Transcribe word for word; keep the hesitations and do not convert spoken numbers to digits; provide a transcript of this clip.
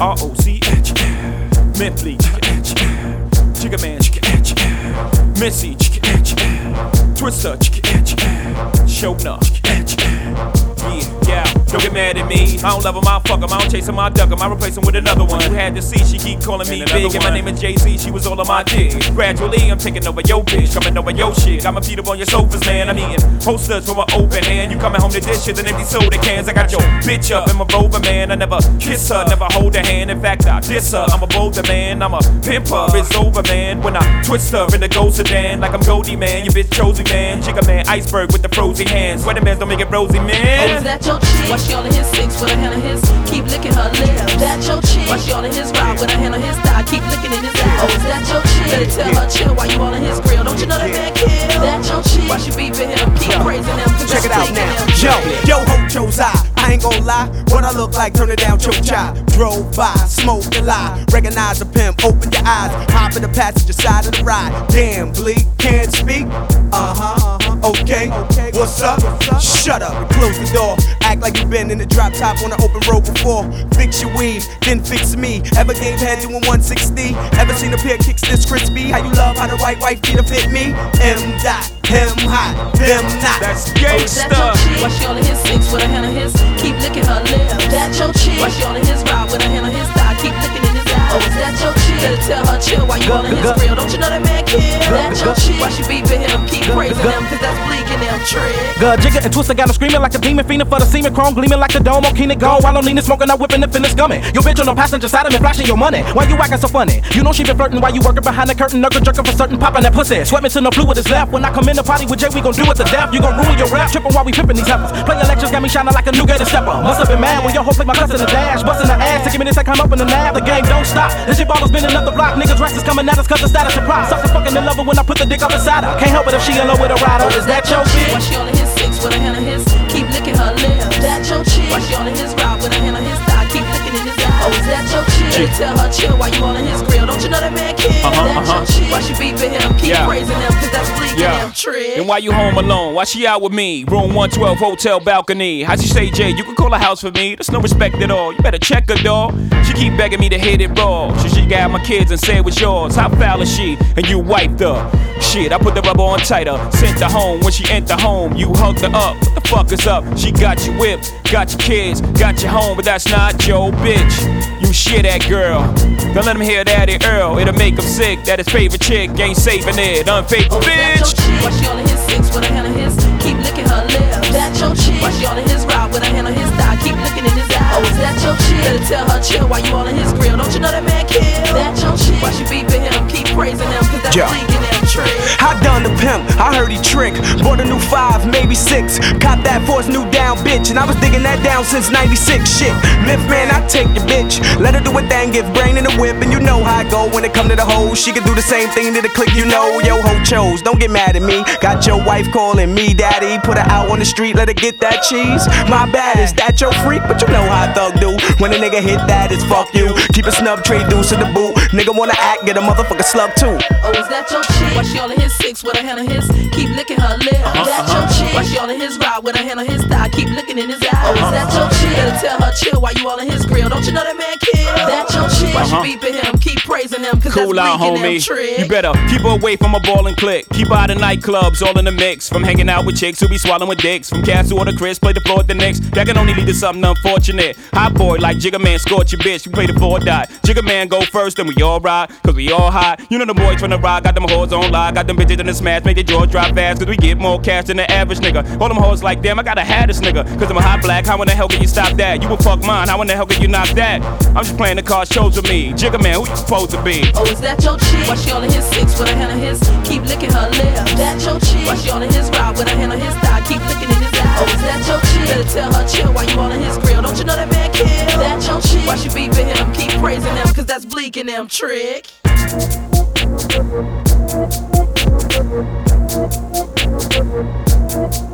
R O C H, Mentally, Jigga Man, Missy, Twister, Shona, yeah, yeah. Don't get mad at me. I don't love him, I fuck him. I don't chase him, I duck him. I replace him with another one. You had to see, she keep calling me big. And my name is Jay-Z, she was all on my dick. Gradually, I'm taking over your bitch, coming over your shit. I'ma beat up on your sofas, man. I'm eating posters from an open hand. You coming home to dishes and empty soda cans. I got your bitch up in my rover, man. I never kiss her, never hold her hand. In fact, I diss her. I'm a bolder man, I'm a pimper. It's over, man. When I twist her in the ghost sedan, like I'm Goldie, man. You bitch chosen, man. Jigga man, iceberg with the frozen hands. Wedding bands don't make it rosy, man. Oh, is that your chick? Why she all in his six with a hand on his? Keep licking her lips. That your chick? Why she all in his ride with a hand on his thigh? Keep licking in his ass. Oh, is that your chick? Better tell her chill while you all in his grill. Don't you know that man kill? That your chick? Why she beefing him? Keep praising him. Check it out now. Yo, yo, Hocho's eye. I ain't gon' lie. What I look like, turn it down, choke chai. Drove by, smoked a lie. Recognize the pimp, open your eyes. Hop in the passenger side of the ride. Damn, bleak, can't speak. Uh huh. Okay, what's up? Shut up and close the door. Act like you been in the drop top on the open road before. Fix your weave, then fix me. Ever gave head doing one sixty? Ever seen a pair of kicks this crispy? How you love how the right wife feet to fit me? M dot, him hot, them not. That's gangsta. That your chick? Why she all in his six with a hand on his? Keep licking her lips. That your chick? Why she all in his ride with a hand on his thigh? Keep licking in his ass. Oh, is that your chick? Better tell her chill while you all in his grill. Don't you know that man kill? That your chick? Why she beefing him? Keep praising him, cause that's bleak in them trick. Good Jigga and Twister got him screaming like a demon, fiending for the semen, chrome gleaming like the dome on Keenan Go. While I'm leaning, smoking, I'm whipping the finish gumming. Your bitch on the passenger side of me, flashing your money. Why you acting so funny? You know she been flirting while you working behind the curtain, knuckle jerking for certain, popping that pussy. Sweat me to no fluid is left. When I come in the party with Jay, we gon' do it to death. You gon' ruin your rap, tripping while we pimping these heifers. Playing lectures got me shining like a new gated stepper. Must have been mad when your hoe played my cuss in the dash, busting the ass, taking minutes to come up in the nab. The game don't stop. This shit ballers been another block. Niggas restless coming at us cause the status of prop. Sucker fucking in love her when I put the dick up inside her. Can't help it if she in love with a rider. Is that your bitch? Why she all in his six with a hand on his? Keep licking her lips. That your chick? Why she all in his ride with a hand on his thigh? Keep licking in his ass. Oh, is that your chick? Tell her chill while you all in his grill. Don't you know that man kill? Uh-huh, that uh-huh. your chick? Why she beefing him? Keep Yeah. praising him, cause that's bleak in them trick. And why you home alone? Why she out with me? Room one twelve, hotel balcony. How she say, Jay, you can call a house for me. There's no respect at all. You better check her, dawg. She keep begging me to hit it raw. She, she got my kids and say it was yours. How foul is she? And you wiped her. Shit, I put the rubber on tighter. Sent her home. When she entered home, you hugged her up. What the fuck is up? She got you whipped, got your kids, got you home, but that's not your bitch. You shit that girl. Don't let him hear Daddy Earl. It'll make him sick that his favorite chick ain't saving it. Unfaithful Oh, is that bitch. your chick? Why she all in his six with a hand on his? Keep licking her lips. That your chick? Why she all in his ride with a hand on his thigh? Keep licking in his ass. Oh, is that your chick? Better tell her chill while you all in his grill. Don't you know that man kill? That your chick? Why she beefing him? Keep praising him, cause that's Yeah. bleak in them trick. I done the pimp, I heard he trick. Bought a new five, maybe six. Cop that for his new down bitch. And I was digging that down since ninety-six. Shit, myth man, I take your bitch. Let her do a thing, give brain in the whip. And you know how I go when it come to the hoes. She can do the same thing to the click, you know. Yo, ho chose, don't get mad at me. Got your wife calling me daddy. Put her out on the street, let her get that cheese. My bad, is that your freak? But you know how a thug do. When a nigga hit that, it's fuck you. Keep a snub, trade deuce in the boot. Nigga wanna act, get a motherfucker slug too. Oh, is that your chick? Why she all in his six with a hand on his? Keep licking her lips. Uh-huh, that your uh-huh. chick? Why she all in his ride with a hand on his thigh? Keep licking in his eye. Oh, is that your chick? Better tell her chill while you all in his grill. Don't you know that man kill? That your chick? Why Uh-huh. she beefing him? Keep praising him, cause Cool that's out, bleak in them homie. trick. You better keep her away from a ball and click. Keep her out of nightclubs, all in the mix. From hanging out with chicks who be swallowing dicks. From Castle or the Chris, play the floor at the Knicks. That can only lead to something unfortunate. Hot boy like Jigga Man, scorch your bitch. We play the four dot. Jigga Man go first, then we all ride, cause we all hot. You know the boys from the ride, got them hoes on live. Got them bitches in the smash, make their jaws drop fast. Cause we get more cash than the average nigga. All them hoes like them, I gotta have this nigga. Cause I'm a hot black, how in the hell can you stop that? You a fuck mine, how in the hell can you knock that? I'm just playing the cards chose with me. Jigga Man, who you supposed to be? Oh, is that your chick? Why she all in his six with a hand on his? Keep licking her lips. That your chick? Why she all in his ride with a hand on his thigh? Keep licking in his ass. Oh, is that your chick? Better tell her chill while you all in his grill. Don't you know that man kill? That your chick? Why she beefing him? Keep praising him, cause that's bleak in them trick. Thank you.